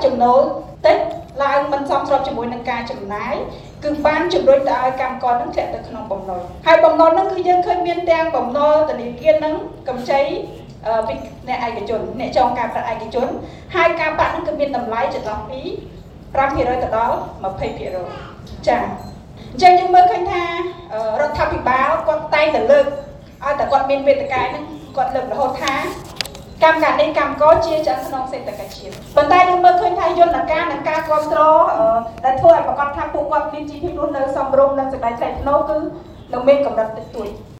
ចំណូលតិចឡើងមិនសមស្របជាមួយនឹងការចំណាយគឺបានជំរុញឲ្យកម្មករនឹងធ្លាក់ទៅក្នុងបំណុលហើយបំណុលនឹងគឺយើងឃើញមានទាំងបំណុលធនាគារនឹងកម្ចីពីអ្នកឯកជនអ្នកចងការប្រាក់ឯកជនហើយការប្រាក់នឹងគឺមានតម្លៃចន្លោះពី5%ទៅដល់20%ចា៎អញ្ចឹងយើងមើលឃើញថារដ្ឋាភិបាលគាត់តែងតែលើកឲ្យតែគាត់មានវេទិកាហ្នឹងគាត់លើករហូតថាកម្មការនេះកម្មករជាឆ្អឹងខ្នងសេដ្ឋកិច្ចជាតិប៉ុន្តែយើងមើលឃើញថាយន្តការនិងការគ្រប់គ្រងដែលធ្វើឲ្យប្រកាសថាពួកគាត់មានជីវភាពរស់នៅសមរម្យនិងសេចក្តីថ្លៃថ្នូរគឺនៅមានកម្រិតតិចតួច